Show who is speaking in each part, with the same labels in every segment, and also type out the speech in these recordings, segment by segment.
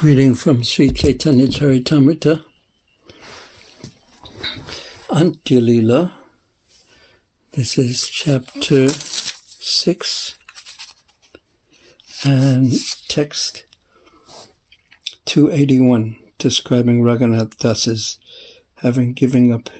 Speaker 1: Reading from Sri Chaitanya Charitamrita, Antya Lila. This is chapter 6 and text 281, describing Raghunath Das's giving up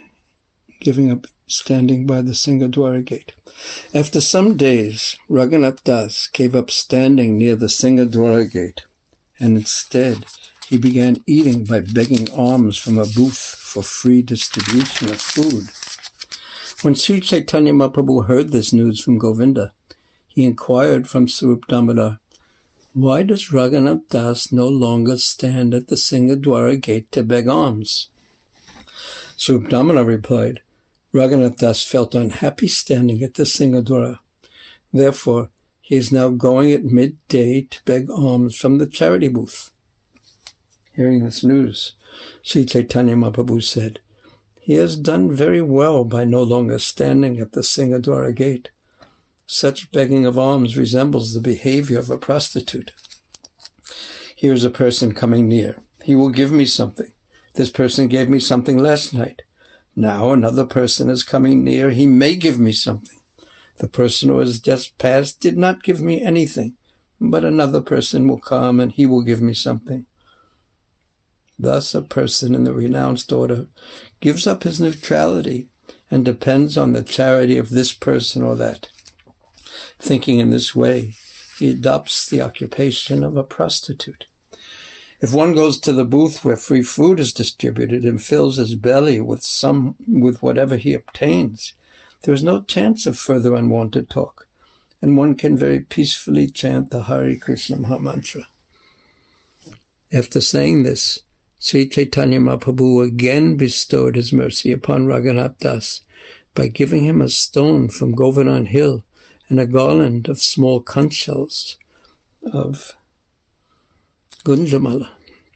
Speaker 1: standing by the Singadwara gate. After some days, Raghunath Das gave up standing near the Singadwara gate, and instead he began eating by begging alms from a booth for free distribution of food. When Sri Chaitanya Mahaprabhu heard this news from Govinda, he inquired from Swarup Damodar, "Why does Raghunath Das no longer stand at the Singadwara gate to beg alms?" Swarup Damodar replied, "Raghunath Das felt unhappy standing at the Singadwara. Therefore, he is now going at midday to beg alms from the charity booth." Hearing this news, Sri Chaitanya Mahaprabhu said, "He has done very well by no longer standing at the Singadwara gate. Such begging of alms resembles the behavior of a prostitute. Here is a person coming near. He will give me something. This person gave me something last night. Now another person is coming near. He may give me something. The person who has just passed did not give me anything, but another person will come and he will give me something." Thus a person in the renounced order gives up his neutrality and depends on the charity of this person or that. Thinking in this way, he adopts the occupation of a prostitute. If one goes to the booth where free food is distributed and fills his belly with whatever he obtains, there is no chance of further unwanted talk, and one can very peacefully chant the Hare Krishna Mahamantra. After saying this, Sri Chaitanya Mahaprabhu again bestowed his mercy upon Raghunath Das by giving him a stone from Govardhan Hill and a garland of small conch shells of Gunjamala.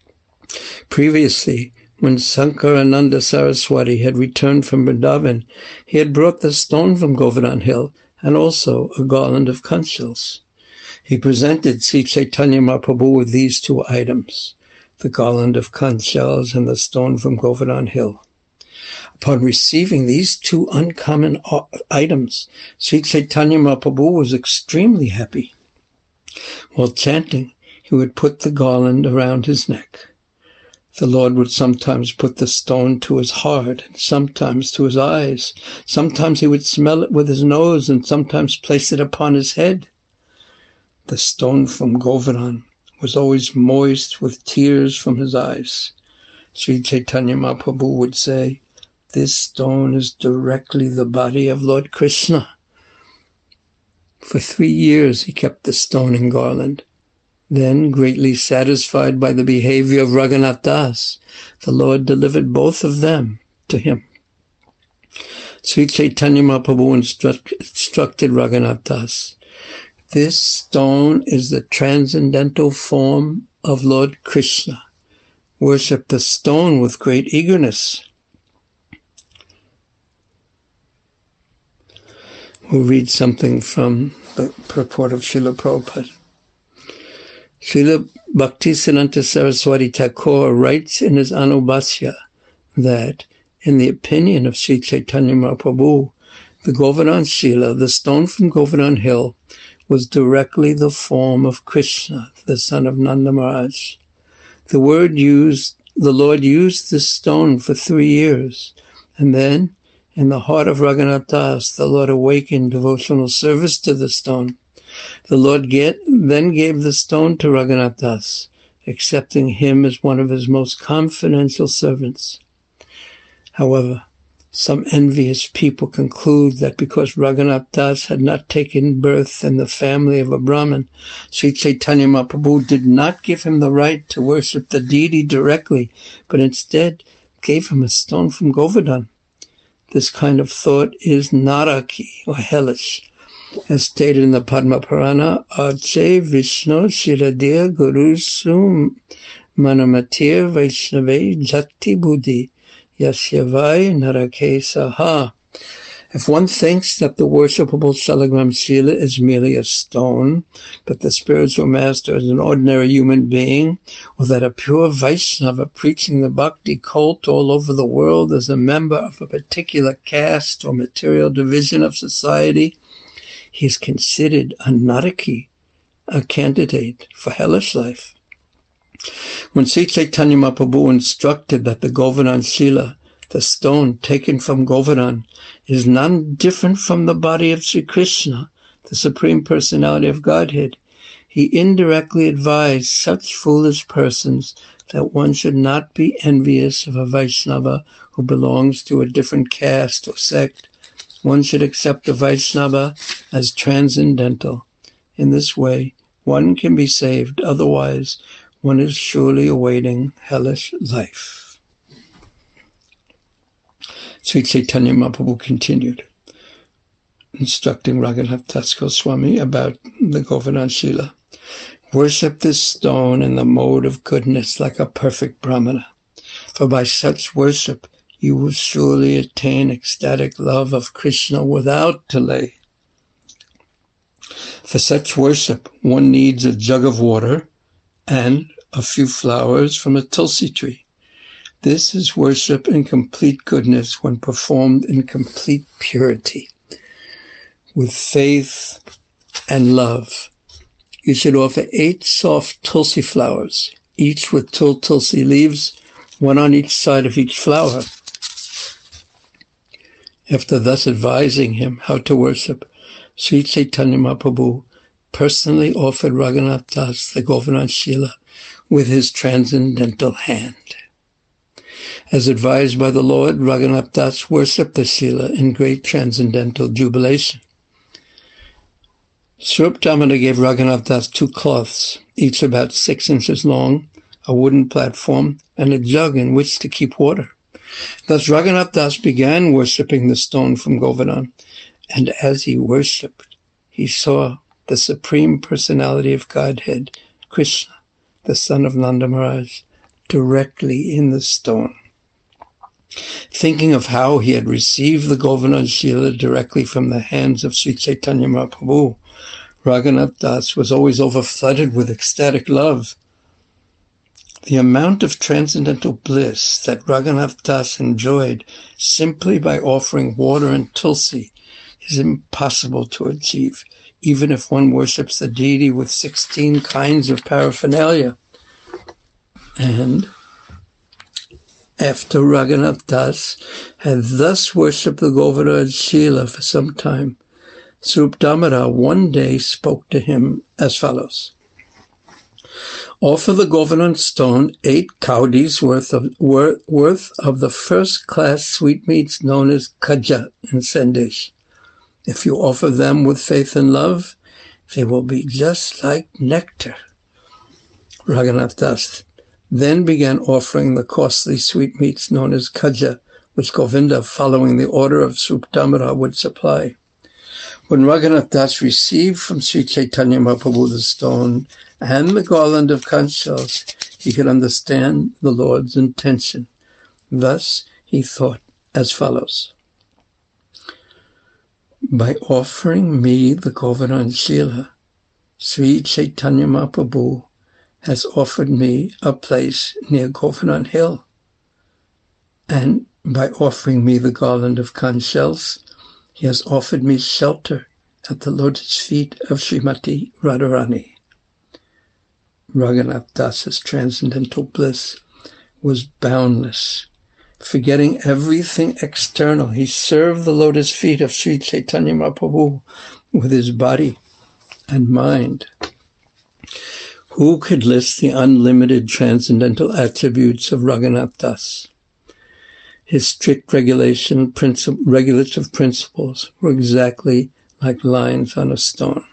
Speaker 1: Previously, when Sankarananda Saraswati had returned from Vrindavan, he had brought the stone from Govardhan Hill and also a garland of conch shells. He presented Sri Chaitanya Mahaprabhu with these two items, the garland of conch shells and the stone from Govardhan Hill. Upon receiving these two uncommon items, Sri Chaitanya Mahaprabhu was extremely happy. While chanting, he would put the garland around his neck. The Lord would sometimes put the stone to his heart, and sometimes to his eyes. Sometimes he would smell it with his nose, and sometimes place it upon his head. The stone from Govardhan was always moist with tears from his eyes. Sri Chaitanya Mahaprabhu would say, "This stone is directly the body of Lord Krishna." For 3 years he kept the stone and garland. Then, greatly satisfied by the behavior of Raghunath Das, the Lord delivered both of them to him. Sri Chaitanya Mahaprabhu instructed Raghunath Das, "This stone is the transcendental form of Lord Krishna. Worship the stone with great eagerness." We'll read something from the purport of Srila Prabhupada. Srila Bhaktisiddhanta Saraswati Thakur writes in his Anubhashya that, in the opinion of Sri Chaitanya Mahaprabhu, the Govardhan Shila, the stone from Govardhan Hill, was directly the form of Krishna, the son of Nanda Maharaj. The Lord used this stone for 3 years, and then, in the heart of Raghunath Das, the Lord awakened devotional service to the stone. The Lord then gave the stone to Raghunath Das, accepting him as one of his most confidential servants. However, some envious people conclude that because Raghunath Das had not taken birth in the family of a Brahmin, Sri Chaitanya Mahaprabhu did not give him the right to worship the deity directly, but instead gave him a stone from Govardhan. This kind of thought is naraki, or hellish. As stated in the Padma Purana, Arche Vishnu Shiradir Guru Sum Manamatir Vaishnave Jati Buddhi Yasyavai Narake Saha. If one thinks that the worshipable Salagram Sila is merely a stone, that the spiritual master is an ordinary human being, or that a pure Vaishnava preaching the bhakti cult all over the world is a member of a particular caste or material division of society, he is considered a Naraki, a candidate for hellish life. When Sri Chaitanya Mahaprabhu instructed that the Govardhan Shila, the stone taken from Govardhan, is none different from the body of Sri Krishna, the Supreme Personality of Godhead, he indirectly advised such foolish persons that one should not be envious of a Vaishnava who belongs to a different caste or sect. One should accept the Vaishnava as transcendental. In this way, one can be saved. Otherwise, one is surely awaiting hellish life. Sri Chaitanya Mahaprabhu continued, instructing Raghunath Das Goswami about the Govardhan Shila. Worship this stone in the mode of goodness like a perfect Brahmana, for by such worship you will surely attain ecstatic love of Krishna without delay. For such worship, one needs a jug of water and a few flowers from a tulsi tree. This is worship in complete goodness when performed in complete purity, with faith and love. You should offer 8 soft tulsi flowers, each with tulsi leaves, one on each side of each flower. After thus advising him how to worship, Sri Chaitanya Mahaprabhu personally offered Raghunath Das the Govardhan Shila with his transcendental hand. As advised by the Lord, Raghunath Das worshipped the Shila in great transcendental jubilation. Swarup Damodar gave Raghunath Das 2 cloths, each about 6 inches long, a wooden platform, and a jug in which to keep water. Thus Raghunath Das began worshipping the stone from Govardhan, and as he worshipped, he saw the Supreme Personality of Godhead, Krishna, the son of Nanda Maharaj, directly in the stone. Thinking of how he had received the Govardhan Shila directly from the hands of Sri Chaitanya Mahaprabhu, Raghunath Das was always overflooded with ecstatic love. The amount of transcendental bliss that Raghunath Das enjoyed simply by offering water and tulsi is impossible to achieve, even if one worships the deity with 16 kinds of paraphernalia. And after Raghunath Das had thus worshipped the Govardhan Shila for some time, Swarup Damodar one day spoke to him as follows. Offer the Govardhan stone 8 kaudis worth of the first-class sweetmeats known as kaja in Sandesh. If you offer them with faith and love, they will be just like nectar. Raghunath Das then began offering the costly sweetmeats known as kaja, which Govinda, following the order of Swarup Damodar, would supply. When Raghunath Das received from Sri Chaitanya Mahaprabhu the stone and the garland of conch shells, he could understand the Lord's intention. Thus he thought as follows. By offering me the Govardhan Shila, Sri Chaitanya Mahaprabhu has offered me a place near Govardhan Hill. And by offering me the garland of conch shells, he has offered me shelter at the lotus feet of Srimati Radharani. Raghunath Das's transcendental bliss was boundless. Forgetting everything external, he served the lotus feet of Sri Chaitanya Mahaprabhu with his body and mind. Who could list the unlimited transcendental attributes of Raghunath Das? His strict regulative principles were exactly like lines on a stone.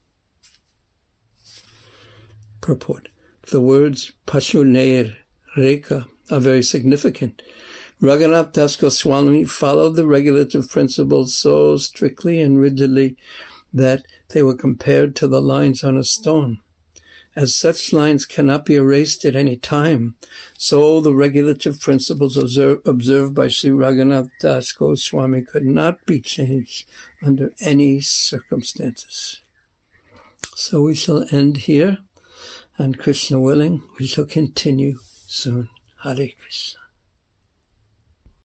Speaker 1: Purport. The words Pashunair Reka are very significant. Raghunath Das Goswami followed the regulative principles so strictly and rigidly that they were compared to the lines on a stone. As such lines cannot be erased at any time, so the regulative principles observed by Sri Raghunath Das Goswami could not be changed under any circumstances. So we shall end here, and Krishna willing, we shall continue soon. Hare Krishna.